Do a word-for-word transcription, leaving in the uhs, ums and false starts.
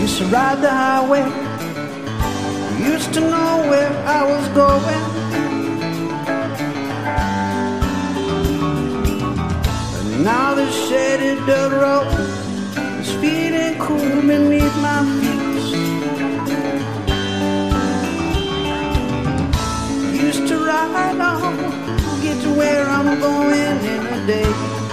used to ride the highway, used to know where I was going. And now the shady dirt road is feeling cool beneath my feet. Used to ride on, get to where I'm going in a day.